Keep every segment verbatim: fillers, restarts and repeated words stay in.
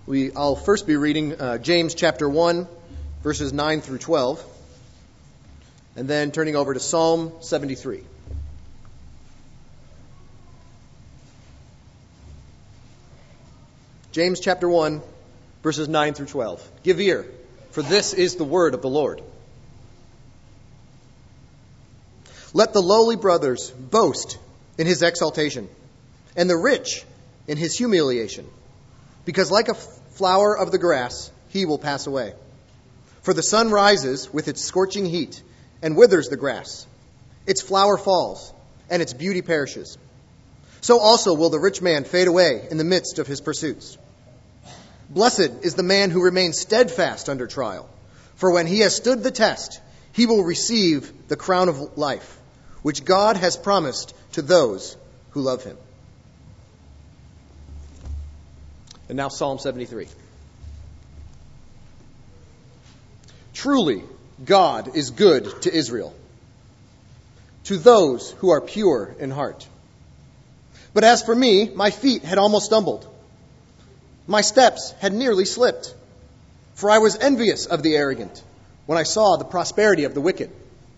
We, I'll first be reading uh, James chapter one, verses nine through twelve, and then turning over to Psalm seventy-three. James chapter one, verses nine through twelve. Give ear, for this is the word of the Lord. Let the lowly brothers boast in his exaltation, and the rich in his humiliation, because like a flower of the grass, he will pass away. For the sun rises with its scorching heat and withers the grass. Its flower falls, and its beauty perishes. So also will the rich man fade away in the midst of his pursuits. Blessed is the man who remains steadfast under trial, for when he has stood the test, he will receive the crown of life, which God has promised to those who love him. And now Psalm seventy-three. Truly, God is good to Israel, to those who are pure in heart. But as for me, my feet had almost stumbled. My steps had nearly slipped, for I was envious of the arrogant when I saw the prosperity of the wicked.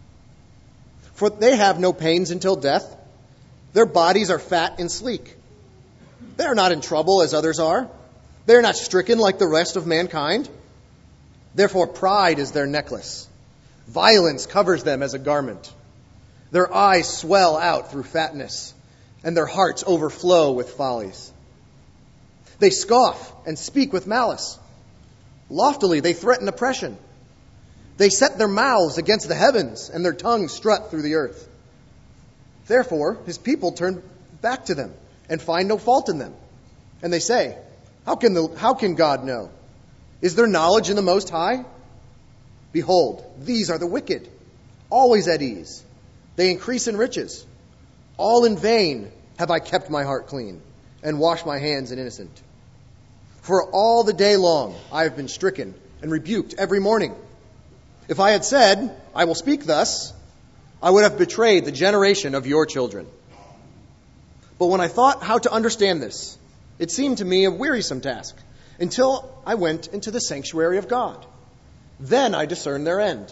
For they have no pains until death. Their bodies are fat and sleek. They are not in trouble as others are. They are not stricken like the rest of mankind. Therefore pride is their necklace. Violence covers them as a garment. Their eyes swell out through fatness, and their hearts overflow with follies. They scoff and speak with malice. Loftily they threaten oppression. They set their mouths against the heavens, and their tongues strut through the earth. Therefore his people turn back to them and find no fault in them. And they say, How can the, how can God know? Is there knowledge in the Most High? Behold, these are the wicked, always at ease. They increase in riches. All in vain have I kept my heart clean and washed my hands in innocent. For all the day long I have been stricken and rebuked every morning. If I had said, I will speak thus, I would have betrayed the generation of your children. But when I thought how to understand this, it seemed to me a wearisome task, until I went into the sanctuary of God. Then I discerned their end.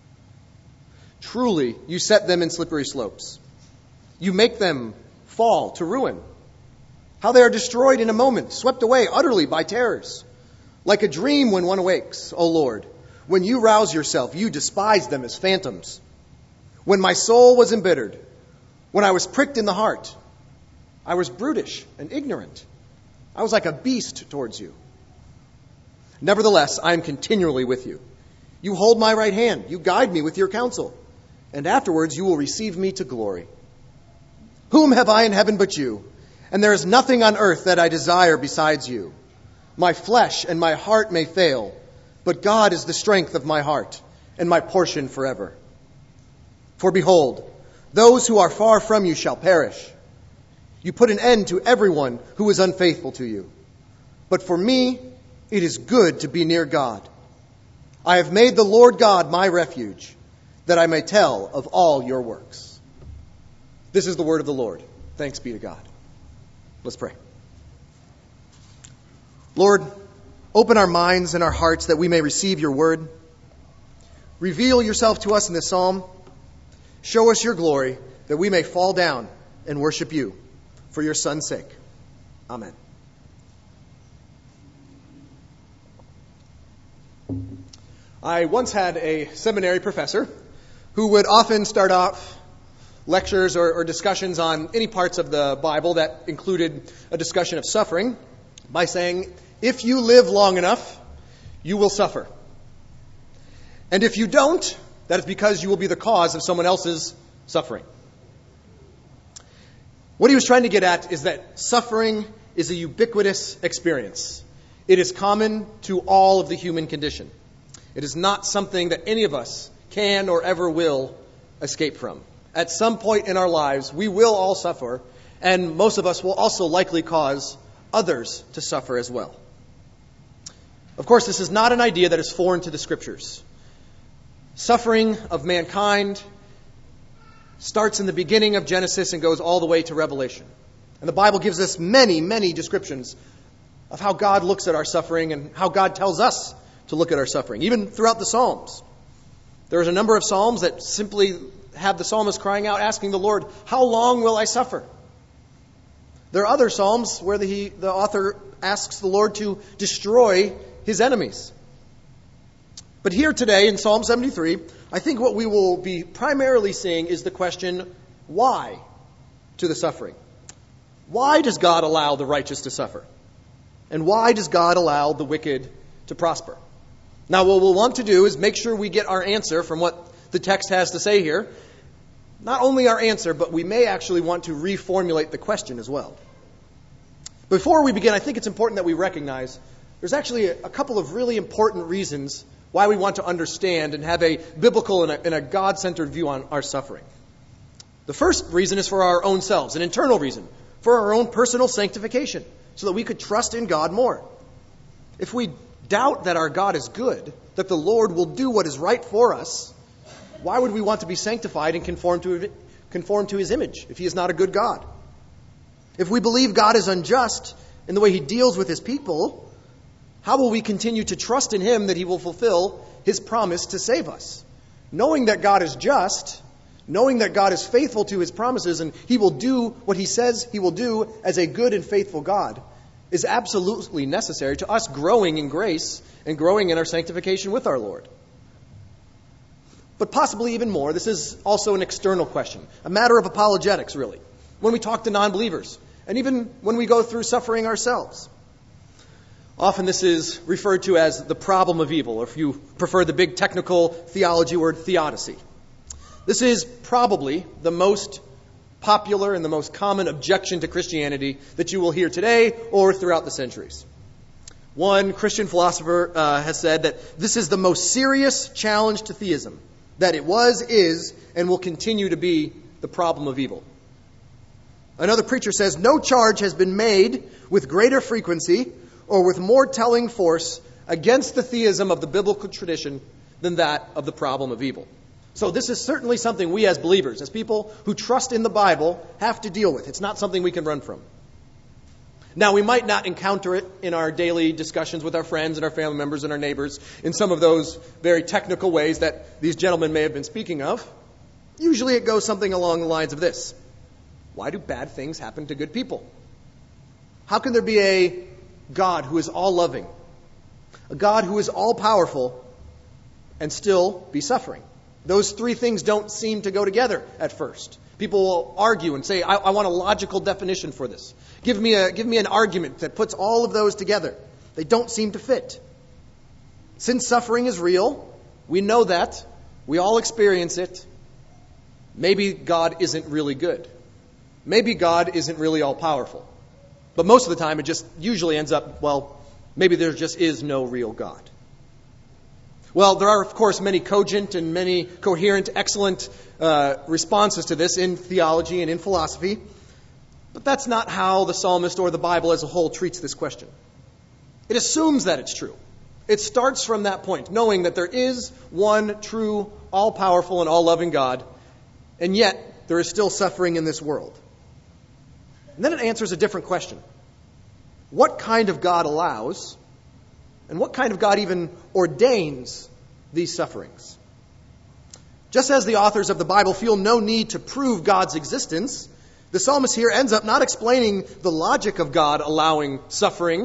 Truly, you set them in slippery slopes. You make them fall to ruin. How they are destroyed in a moment, swept away utterly by terrors. Like a dream when one awakes, O Lord. When you rouse yourself, you despise them as phantoms. When my soul was embittered, when I was pricked in the heart, I was brutish and ignorant. I was like a beast towards you. Nevertheless, I am continually with you. You hold my right hand. You guide me with your counsel. And afterwards you will receive me to glory. Whom have I in heaven but you? And there is nothing on earth that I desire besides you. My flesh and my heart may fail, but God is the strength of my heart and my portion forever. For behold, those who are far from you shall perish. You put an end to everyone who is unfaithful to you. But for me, it is good to be near God. I have made the Lord God my refuge, that I may tell of all your works. This is the word of the Lord. Thanks be to God. Let's pray. Lord, open our minds and our hearts that we may receive your word. Reveal yourself to us in this psalm. Show us your glory, that we may fall down and worship you for your Son's sake. Amen. I once had a seminary professor who would often start off lectures or, or discussions on any parts of the Bible that included a discussion of suffering by saying, if you live long enough, you will suffer. And if you don't, that is because you will be the cause of someone else's suffering. What he was trying to get at is that suffering is a ubiquitous experience. It is common to all of the human condition. It is not something that any of us can or ever will escape from. At some point in our lives, we will all suffer, and most of us will also likely cause others to suffer as well. Of course, this is not an idea that is foreign to the Scriptures. Suffering of mankind starts in the beginning of Genesis and goes all the way to Revelation. And the Bible gives us many, many descriptions of how God looks at our suffering and how God tells us to look at our suffering, even throughout the Psalms. There's a number of Psalms that simply have the psalmist crying out, asking the Lord, how long will I suffer? There are other Psalms where the, he, the author asks the Lord to destroy his enemies. But here today in Psalm seventy-three, I think what we will be primarily seeing is the question, why to the suffering? Why does God allow the righteous to suffer? And why does God allow the wicked to prosper? Now, what we'll want to do is make sure we get our answer from what the text has to say here. Not only our answer, but we may actually want to reformulate the question as well. Before we begin, I think it's important that we recognize there's actually a, a couple of really important reasons why we want to understand and have a biblical and a, and a God-centered view on our suffering. The first reason is for our own selves, an internal reason, for our own personal sanctification, so that we could trust in God more. If we doubt that our God is good, that the Lord will do what is right for us, why would we want to be sanctified and conform to, conform to his image if he is not a good God? If we believe God is unjust in the way he deals with his people, how will we continue to trust in him that he will fulfill his promise to save us? Knowing that God is just, knowing that God is faithful to his promises and he will do what he says he will do as a good and faithful God, is absolutely necessary to us growing in grace and growing in our sanctification with our Lord. But possibly even more, this is also an external question, a matter of apologetics, really, when we talk to non-believers, and even when we go through suffering ourselves. Often this is referred to as the problem of evil, or if you prefer the big technical theology word, theodicy. This is probably the most popular and the most common objection to Christianity that you will hear today or throughout the centuries. One Christian philosopher uh, has said that this is the most serious challenge to theism, that it was, is, and will continue to be the problem of evil. Another preacher says, no charge has been made with greater frequency or with more telling force against the theism of the biblical tradition than that of the problem of evil. So this is certainly something we as believers, as people who trust in the Bible, have to deal with. It's not something we can run from. Now, we might not encounter it in our daily discussions with our friends and our family members and our neighbors in some of those very technical ways that these gentlemen may have been speaking of. Usually it goes something along the lines of this. Why do bad things happen to good people? How can there be a God who is all-loving, a God who is all-powerful, and still be suffering? Those three things don't seem to go together at first. People will argue and say, I, I want a logical definition for this. Give me a, give me an argument that puts all of those together. They don't seem to fit. Since suffering is real, we know that. We all experience it. Maybe God isn't really good. Maybe God isn't really all-powerful. But most of the time, it just usually ends up, well, maybe there just is no real God. Well, there are, of course, many cogent and many coherent, excellent uh, responses to this in theology and in philosophy. But that's not how the psalmist or the Bible as a whole treats this question. It assumes that it's true. It starts from that point, knowing that there is one true, all-powerful, and all-loving God, and yet there is still suffering in this world. And then it answers a different question. What kind of God allows, and what kind of God even ordains these sufferings? Just as the authors of the Bible feel no need to prove God's existence, the psalmist here ends up not explaining the logic of God allowing suffering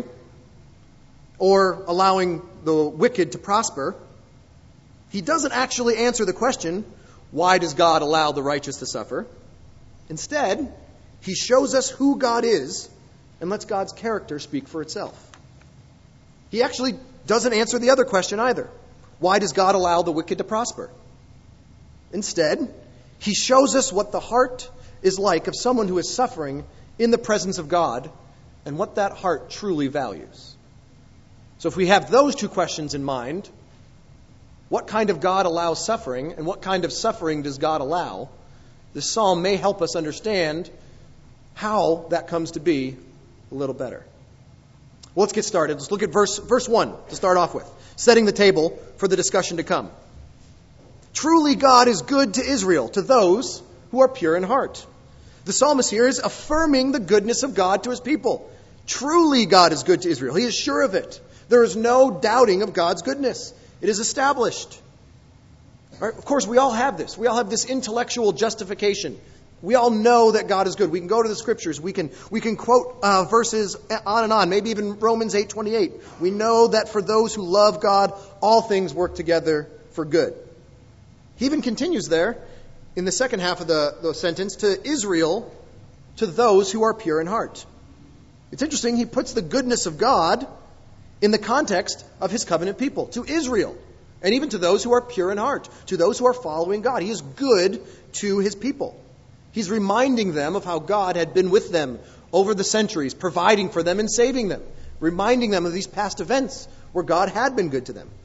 or allowing the wicked to prosper. He doesn't actually answer the question, why does God allow the righteous to suffer? Instead, he shows us who God is and lets God's character speak for itself. He actually doesn't answer the other question either. Why does God allow the wicked to prosper? Instead, he shows us what the heart is like of someone who is suffering in the presence of God and what that heart truly values. So if we have those two questions in mind, what kind of God allows suffering and what kind of suffering does God allow, this psalm may help us understand how that comes to be a little better. Well, let's get started. Let's look at verse, verse one to start off with, setting the table for the discussion to come. Truly God is good to Israel, to those who are pure in heart. The psalmist here is affirming the goodness of God to his people, Truly God is good to Israel. He is sure of it. There is no doubting of God's goodness. It is established. All right, of course, we all have this. We all have this intellectual justification. We all know that God is good. We can go to the Scriptures. We can we can quote uh, verses on and on, maybe even Romans eight twenty-eight. We know that for those who love God, all things work together for good. He even continues there in the second half of the, the sentence, to Israel, to those who are pure in heart. It's interesting, he puts the goodness of God in the context of his covenant people, to Israel, and even to those who are pure in heart, to those who are following God. He is good to his people. He's reminding them of how God had been with them over the centuries, providing for them and saving them, reminding them of these past events where God had been good to them.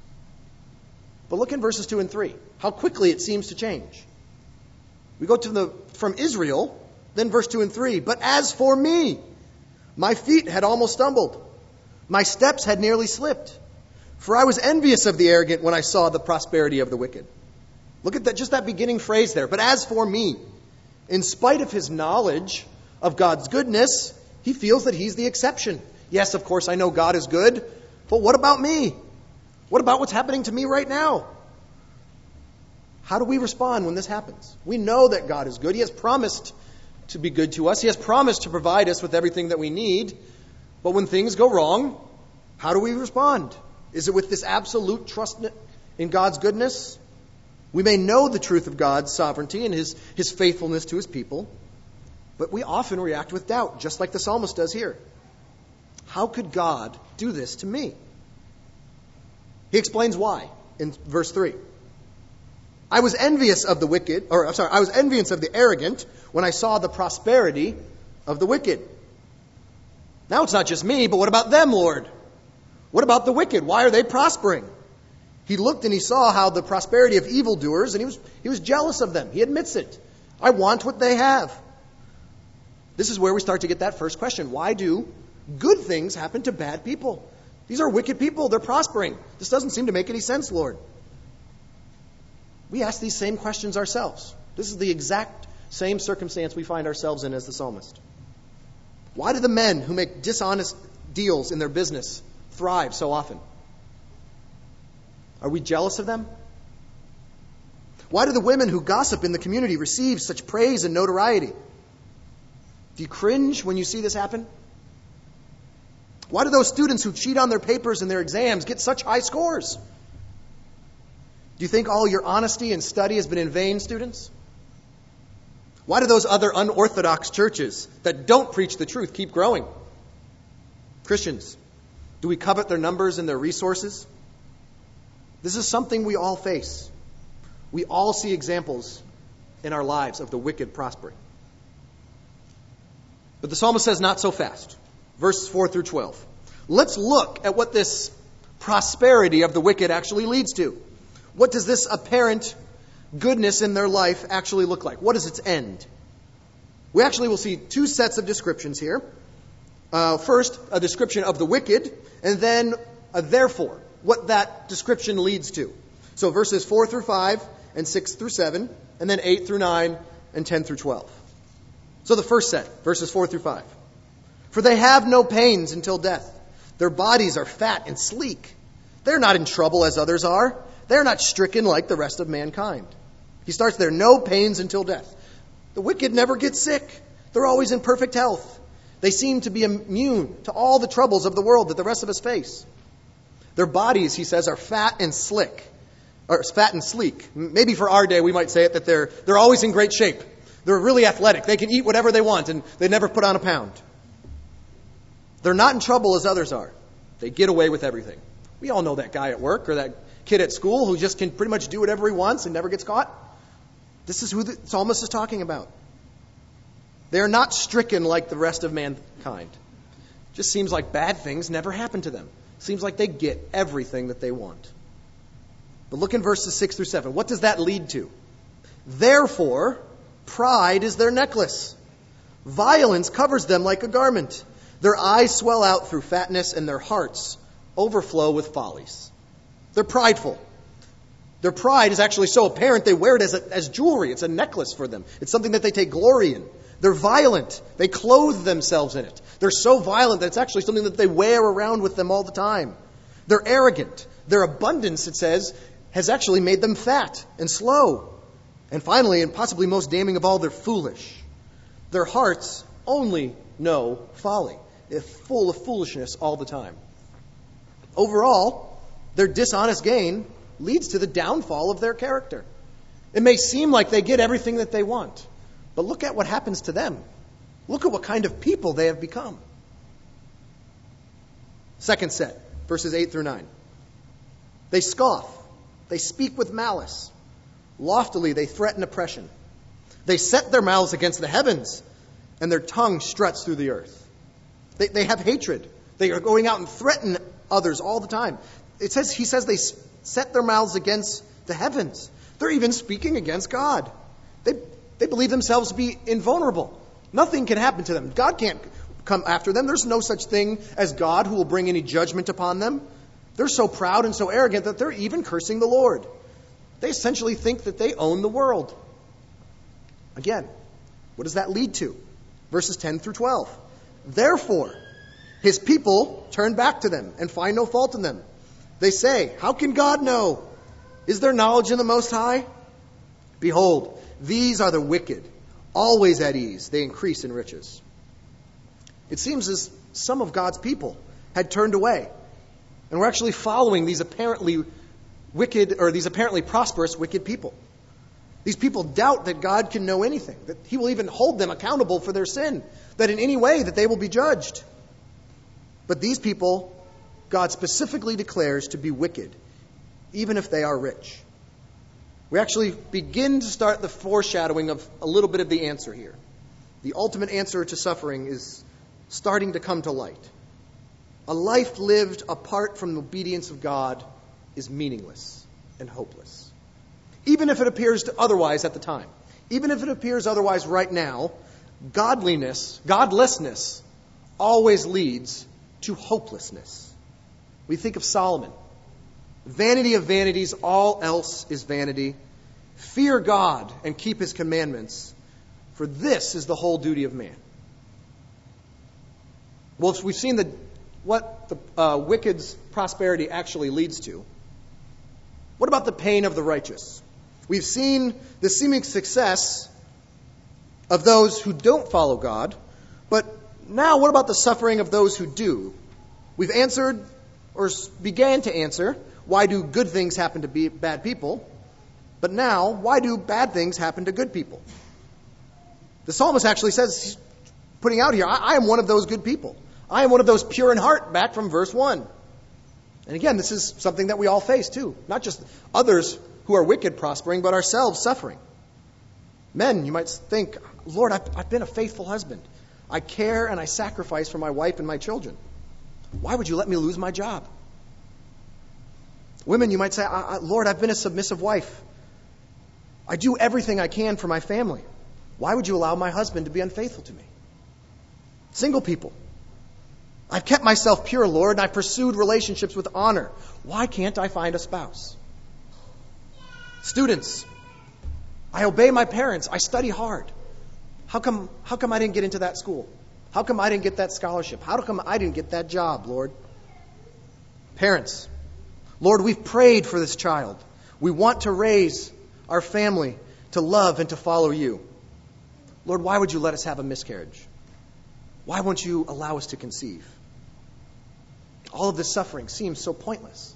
But look in verses two and three, how quickly it seems to change. We go to the from Israel, then verse two and three. But as for me, my feet had almost stumbled. My steps had nearly slipped. For I was envious of the arrogant when I saw the prosperity of the wicked. Look at that, just that beginning phrase there. But as for me, in spite of his knowledge of God's goodness, he feels that he's the exception. Yes, of course, I know God is good, but what about me? What about what's happening to me right now? How do we respond when this happens? We know that God is good. He has promised to be good to us. He has promised to provide us with everything that we need. But when things go wrong, how do we respond? Is it with this absolute trust in God's goodness? We may know the truth of God's sovereignty and his, his faithfulness to his people, but we often react with doubt, just like the psalmist does here. How could God do this to me? He explains why in verse three. I was envious of the wicked, or I'm sorry, I was envious of the arrogant when I saw the prosperity of the wicked. Now it's not just me, but what about them, Lord? What about the wicked? Why are they prospering? He looked and he saw how the prosperity of evildoers, and he was he was jealous of them. He admits it. I want what they have. This is where we start to get that first question. Why do good things happen to bad people? These are wicked people. They're prospering. This doesn't seem to make any sense, Lord. We ask these same questions ourselves. This is the exact same circumstance we find ourselves in as the psalmist. Why do the men who make dishonest deals in their business thrive so often? Are we jealous of them? Why do the women who gossip in the community receive such praise and notoriety? Do you cringe when you see this happen? Why do those students who cheat on their papers and their exams get such high scores? Do you think all your honesty and study has been in vain, students? Why do those other unorthodox churches that don't preach the truth keep growing? Christians, do we covet their numbers and their resources? This is something we all face. We all see examples in our lives of the wicked prospering. But the psalmist says not so fast. Verses four through twelve. Let's look at what this prosperity of the wicked actually leads to. What does this apparent goodness in their life actually look like? What is its end? We actually will see two sets of descriptions here. Uh, first, a description of the wicked, and then a therefore, what that description leads to. So verses four through five, and six through seven, and then eight through nine, and ten through twelve. So the first set, verses four through five. For they have no pains until death. Their bodies are fat and sleek. They're not in trouble as others are. They're not stricken like the rest of mankind. He starts there, no pains until death. The wicked never get sick. They're always in perfect health. They seem to be immune to all the troubles of the world that the rest of us face. Their bodies, he says, are fat and slick, or fat and sleek. Maybe for our day we might say it that they're they're always in great shape. They're really athletic. They can eat whatever they want and they never put on a pound. They're not in trouble as others are. They get away with everything. We all know that guy at work or that kid at school who just can pretty much do whatever he wants and never gets caught. This is who the psalmist is talking about. They are not stricken like the rest of mankind. Just seems like bad things never happen to them. Seems like they get everything that they want. But look in verses six through seven. What does that lead to? Therefore, pride is their necklace. Violence covers them like a garment. Their eyes swell out through fatness, and their hearts overflow with follies. They're prideful. Their pride is actually so apparent they wear it as, a, as jewelry. It's a necklace for them. It's something that they take glory in. They're violent. They clothe themselves in it. They're so violent that it's actually something that they wear around with them all the time. They're arrogant. Their abundance, it says, has actually made them fat and slow. And finally, and possibly most damning of all, they're foolish. Their hearts only know folly. They're full of foolishness all the time. Overall, their dishonest gain leads to the downfall of their character. It may seem like they get everything that they want, but look at what happens to them. Look at what kind of people they have become. Second set, verses eight through nine. They scoff. They speak with malice. Loftily they threaten oppression. They set their mouths against the heavens, and their tongue struts through the earth. They, they have hatred. They are going out and threaten others all the time. It says, he says they set their mouths against the heavens. They're even speaking against God. They, they believe themselves to be invulnerable. Nothing can happen to them. God can't come after them. There's no such thing as God who will bring any judgment upon them. They're so proud and so arrogant that they're even cursing the Lord. They essentially think that they own the world. Again, what does that lead to? Verses ten through twelve. Therefore, his people turn back to them and find no fault in them. They say, how can God know? Is there knowledge in the Most High? Behold, these are the wicked, always at ease. They increase in riches. It seems as some of God's people had turned away and were actually following these apparently wicked, or these apparently prosperous wicked people. These people doubt that God can know anything, that he will even hold them accountable for their sin, that in any way that they will be judged. But these people, God specifically declares to be wicked, even if they are rich. We actually begin to start the foreshadowing of a little bit of the answer here. The ultimate answer to suffering is starting to come to light. A life lived apart from the obedience of God is meaningless and hopeless. Even if it appears to otherwise at the time. Even if it appears otherwise right now, godliness, godlessness always leads to hopelessness. We think of Solomon. Vanity of vanities, all else is vanity. Fear God and keep his commandments, for this is the whole duty of man. Well, if we've seen the, what the uh, wicked's prosperity actually leads to, what about the pain of the righteous? We've seen the seeming success of those who don't follow God, but now what about the suffering of those who do? We've answered, or began to answer, why do good things happen to be bad people? But now, why do bad things happen to good people? The psalmist actually says, he's putting out here, I, I am one of those good people. I am one of those pure in heart, back from verse one. And again, this is something that we all face too. Not just others who are wicked prospering, but ourselves suffering. Men, you might think, Lord, I've, I've been a faithful husband. I care and I sacrifice for my wife and my children. Why would you let me lose my job? Women, you might say, I, I, Lord, I've been a submissive wife. I do everything I can for my family. Why would you allow my husband to be unfaithful to me? Single people, I've kept myself pure, Lord, and I pursued relationships with honor. Why can't I find a spouse? Students, I obey my parents. I study hard. How come, how come I didn't get into that school? How come I didn't get that scholarship? How come I didn't get that job, Lord? Parents, Lord, we've prayed for this child. We want to raise our family to love and to follow you. Lord, why would you let us have a miscarriage? Why won't you allow us to conceive? All of this suffering seems so pointless.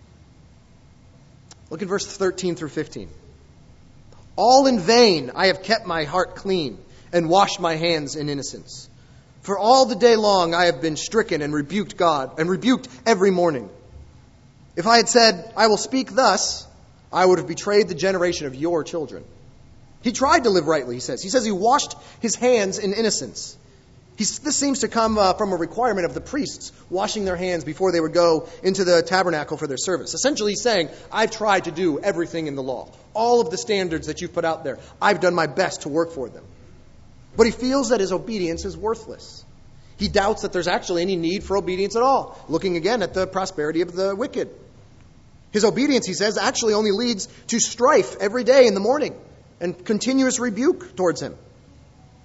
Look at verse thirteen through fifteen. All in vain I have kept my heart clean and washed my hands in innocence. For all the day long I have been stricken and rebuked God, and rebuked every morning. If I had said, I will speak thus, I would have betrayed the generation of your children. He tried to live rightly, he says. He says he washed his hands in innocence. He's, this seems to come uh, from a requirement of the priests washing their hands before they would go into the tabernacle for their service. Essentially, he's saying, I've tried to do everything in the law. All of the standards that you've put out there, I've done my best to work for them. But he feels that his obedience is worthless. He doubts that there's actually any need for obedience at all, looking again at the prosperity of the wicked. His obedience, he says, actually only leads to strife every day in the morning and continuous rebuke towards him.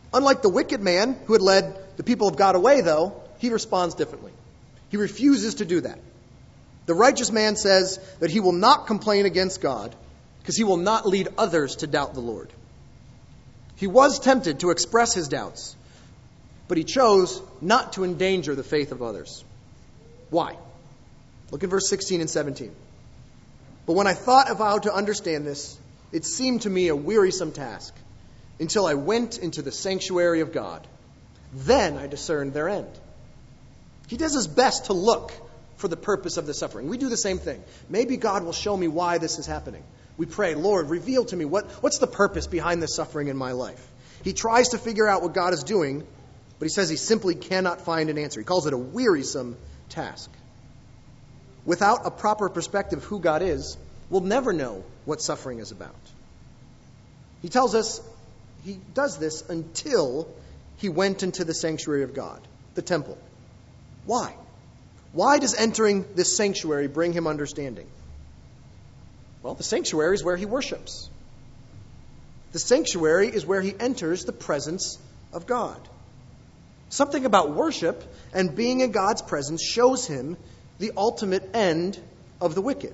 Unlike the wicked man who had led the people of God away, though, he responds differently. He refuses to do that. The righteous man says that he will not complain against God because he will not lead others to doubt the Lord. He was tempted to express his doubts, but he chose not to endanger the faith of others. Why? Look at verse sixteen and seventeen. But when I thought of how to understand this, it seemed to me a wearisome task until I went into the sanctuary of God. Then I discerned their end. He does his best to look for the purpose of the suffering. We do the same thing. Maybe God will show me why this is happening. We pray, Lord, reveal to me what, what's the purpose behind this suffering in my life. He tries to figure out what God is doing, but he says he simply cannot find an answer. He calls it a wearisome task. Without a proper perspective of who God is, we'll never know what suffering is about. He tells us he does this until he went into the sanctuary of God, the temple. Why? Why does entering this sanctuary bring him understanding? Well, the sanctuary is where he worships. The sanctuary is where he enters the presence of God. Something about worship and being in God's presence shows him the ultimate end of the wicked.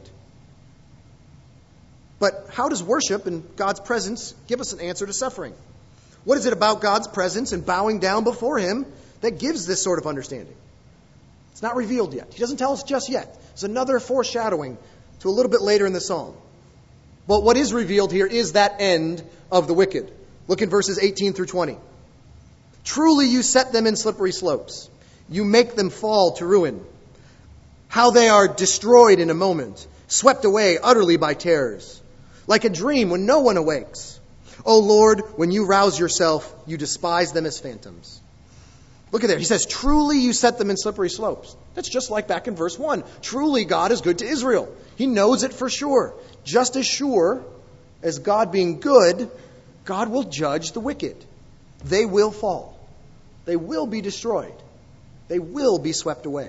But how does worship and God's presence give us an answer to suffering? What is it about God's presence and bowing down before him that gives this sort of understanding? It's not revealed yet. He doesn't tell us just yet. It's another foreshadowing to a little bit later in the psalm. But what is revealed here is that end of the wicked. Look in verses eighteen through twenty. Truly you set them in slippery slopes. You make them fall to ruin. How they are destroyed in a moment, swept away utterly by terrors. Like a dream when no one awakes. O Lord, when you rouse yourself, you despise them as phantoms. Look at there. He says, truly you set them in slippery slopes. That's just like back in verse one. Truly God is good to Israel. He knows it for sure. Just as sure as God being good, God will judge the wicked. They will fall. They will be destroyed. They will be swept away.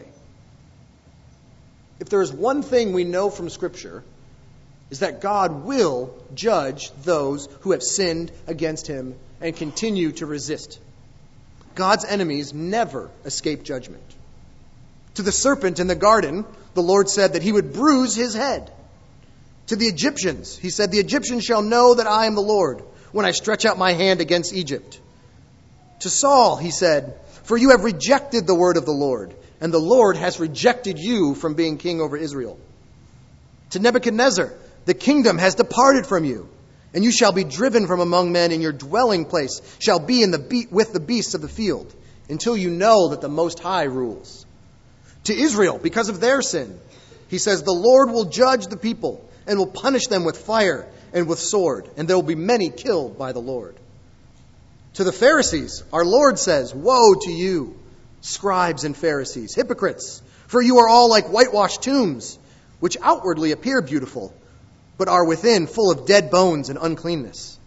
If there is one thing we know from Scripture, is that God will judge those who have sinned against him and continue to resist. God's enemies never escape judgment. To the serpent in the garden, the Lord said that he would bruise his head. To the Egyptians, he said, the Egyptians shall know that I am the Lord when I stretch out my hand against Egypt. To Saul, he said, for you have rejected the word of the Lord, and the Lord has rejected you from being king over Israel. To Nebuchadnezzar, the kingdom has departed from you, and you shall be driven from among men, and your dwelling place shall be in the be- with the beasts of the field, until you know that the Most High rules. To Israel, because of their sin, he says, the Lord will judge the people, and will punish them with fire and with sword, and there will be many killed by the Lord. To the Pharisees, our Lord says, woe to you, scribes and Pharisees, hypocrites, for you are all like whitewashed tombs, which outwardly appear beautiful, but are within full of dead bones and uncleanness.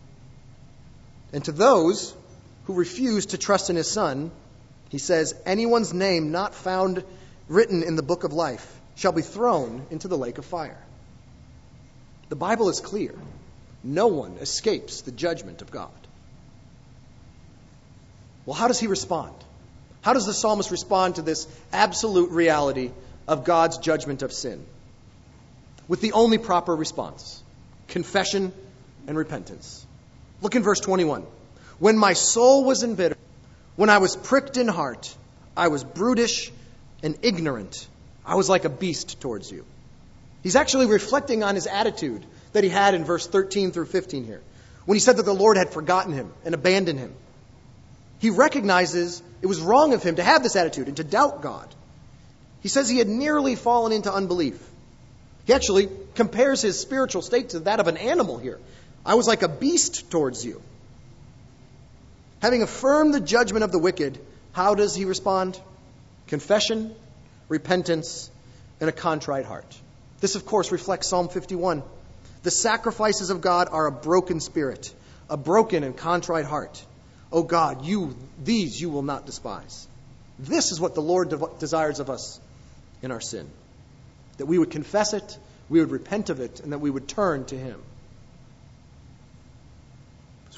And to those who refuse to trust in his Son, he says, anyone's name not found written in the book of life shall be thrown into the lake of fire. The Bible is clear. No one escapes the judgment of God. Well, how does he respond? How does the psalmist respond to this absolute reality of God's judgment of sin? With the only proper response, confession and repentance. Look in verse twenty-one. When my soul was embittered, when I was pricked in heart, I was brutish and ignorant. I was like a beast towards you. He's actually reflecting on his attitude that he had in verse thirteen through fifteen here, when he said that the Lord had forgotten him and abandoned him. He recognizes it was wrong of him to have this attitude and to doubt God. He says he had nearly fallen into unbelief. He actually compares his spiritual state to that of an animal here. I was like a beast towards you. Having affirmed the judgment of the wicked, how does he respond? Confession, repentance, and a contrite heart. This, of course, reflects Psalm fifty-one. The sacrifices of God are a broken spirit, a broken and contrite heart. O God, you these you will not despise. This is what the Lord de- desires of us in our sin. That we would confess it, we would repent of it, and that we would turn to him. As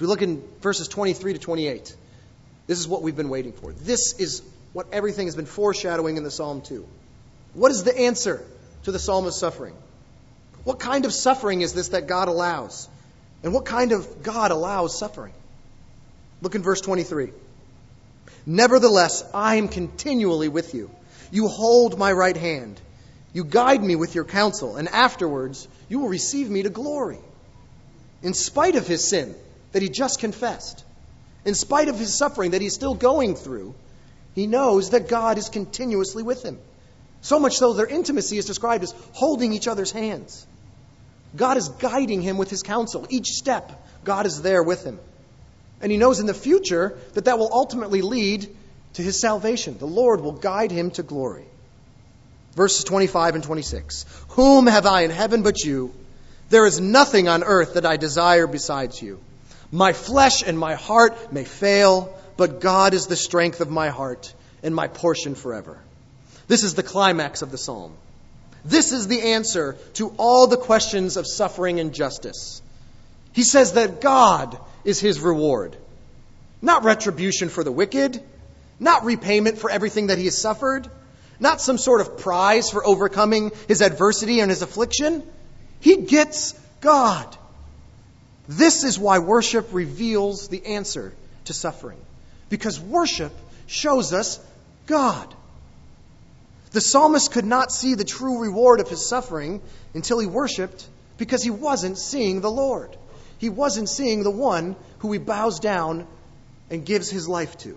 we look in verses twenty-three to twenty-eight, this is what we've been waiting for. This is what everything has been foreshadowing in the Psalm too. What is the answer to the psalmist's suffering? What kind of suffering is this that God allows? And what kind of God allows suffering? Look in verse twenty-three. Nevertheless, I am continually with you. You hold my right hand. You guide me with your counsel, and afterwards you will receive me to glory. In spite of his sin that he just confessed, in spite of his suffering that he's still going through, he knows that God is continuously with him. So much so their intimacy is described as holding each other's hands. God is guiding him with his counsel. Each step, God is there with him. And he knows in the future that that will ultimately lead to his salvation. The Lord will guide him to glory. Verses twenty-five and twenty-six. Whom have I in heaven but you? There is nothing on earth that I desire besides you. My flesh and my heart may fail, but God is the strength of my heart and my portion forever. This is the climax of the psalm. This is the answer to all the questions of suffering and justice. He says that God is his reward. Not retribution for the wicked, not repayment for everything that he has suffered, not some sort of prize for overcoming his adversity and his affliction. He gets God. This is why worship reveals the answer to suffering. Because worship shows us God. The psalmist could not see the true reward of his suffering until he worshipped, because he wasn't seeing the Lord. He wasn't seeing the one who he bows down and gives his life to.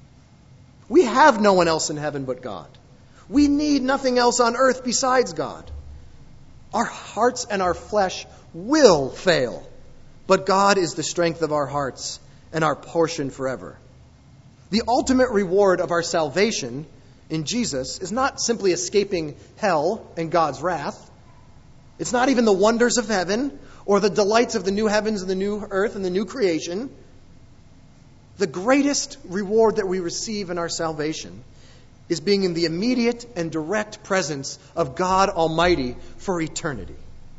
We have no one else in heaven but God. We need nothing else on earth besides God. Our hearts and our flesh will fail, but God is the strength of our hearts and our portion forever. The ultimate reward of our salvation in Jesus is not simply escaping hell and God's wrath. It's not even the wonders of heaven or the delights of the new heavens and the new earth and the new creation. The greatest reward that we receive in our salvation is being in the immediate and direct presence of God Almighty for eternity.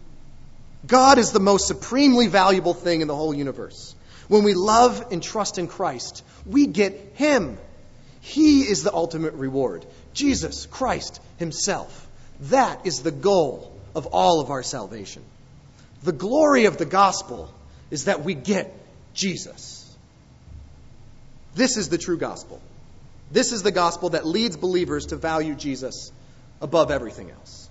God is the most supremely valuable thing in the whole universe. When we love and trust in Christ, we get Him. He is the ultimate reward. Jesus Christ Himself. That is the goal of all of our salvation. The glory of the gospel is that we get Jesus. This is the true gospel. This is the gospel that leads believers to value Jesus above everything else.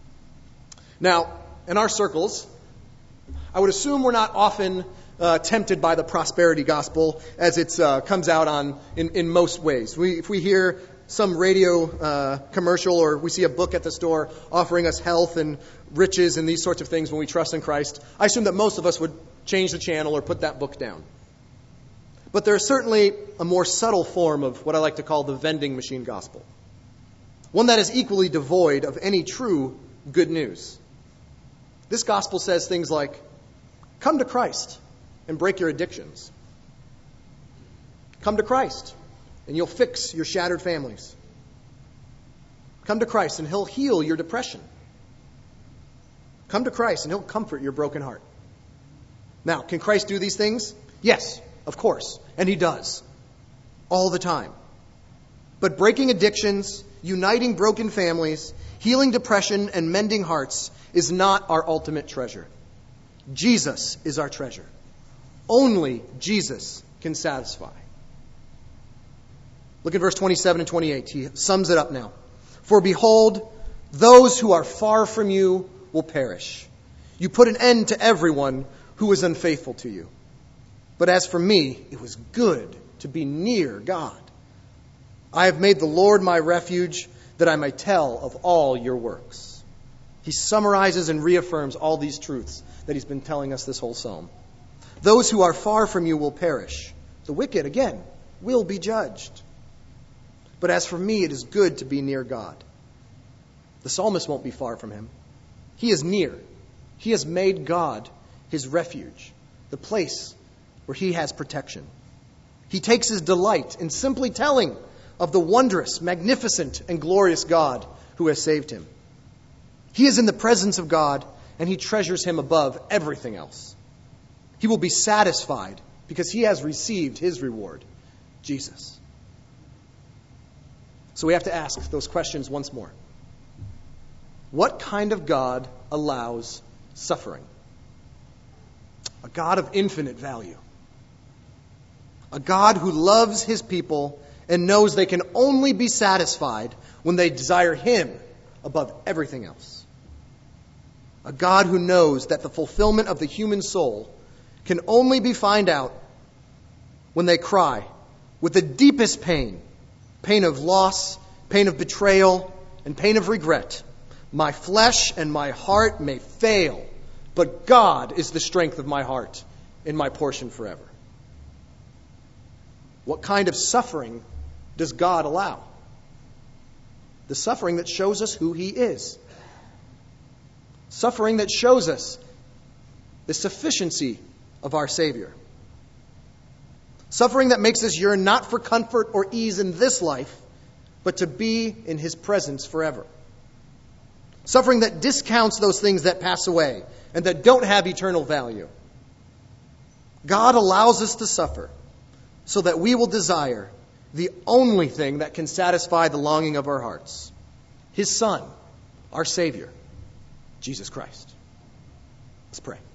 Now, in our circles, I would assume we're not often uh, tempted by the prosperity gospel as it uh, comes out on in, in most ways. We, if we hear some radio uh, commercial or we see a book at the store offering us health and riches and these sorts of things when we trust in Christ, I assume that most of us would change the channel or put that book down. But there is certainly a more subtle form of what I like to call the vending machine gospel. One that is equally devoid of any true good news. This gospel says things like, come to Christ and break your addictions. Come to Christ and you'll fix your shattered families. Come to Christ and He'll heal your depression. Come to Christ and He'll comfort your broken heart. Now, can Christ do these things? Yes, of course. And He does. All the time. But breaking addictions, uniting broken families, healing depression, and mending hearts is not our ultimate treasure. Jesus is our treasure. Only Jesus can satisfy. Look at verse twenty-seven and twenty-eight. He sums it up now. For behold, those who are far from you will perish. You put an end to everyone who is unfaithful to you. But as for me, it was good to be near God. I have made the Lord my refuge, that I may tell of all your works. He summarizes and reaffirms all these truths that he's been telling us this whole psalm. Those who are far from you will perish. The wicked, again, will be judged. But as for me, it is good to be near God. The psalmist won't be far from Him. He is near. He has made God His refuge, the place where He has protection. He takes His delight in simply telling of the wondrous, magnificent, and glorious God who has saved him. He is in the presence of God, and he treasures Him above everything else. He will be satisfied because he has received his reward, Jesus. So we have to ask those questions once more. What kind of God allows suffering? A God of infinite value. A God who loves his people and knows they can only be satisfied when they desire him above everything else. A God who knows that the fulfillment of the human soul can only be found out when they cry with the deepest pain, pain of loss, pain of betrayal, and pain of regret. My flesh and my heart may fail, but God is the strength of my heart and my portion forever. What kind of suffering does God allow? The suffering that shows us who he is. Suffering that shows us the sufficiency of our Savior. Suffering that makes us yearn not for comfort or ease in this life, but to be in his presence forever. Suffering that discounts those things that pass away and that don't have eternal value. God allows us to suffer so that we will desire the only thing that can satisfy the longing of our hearts. His Son, our Savior, Jesus Christ. Let's pray.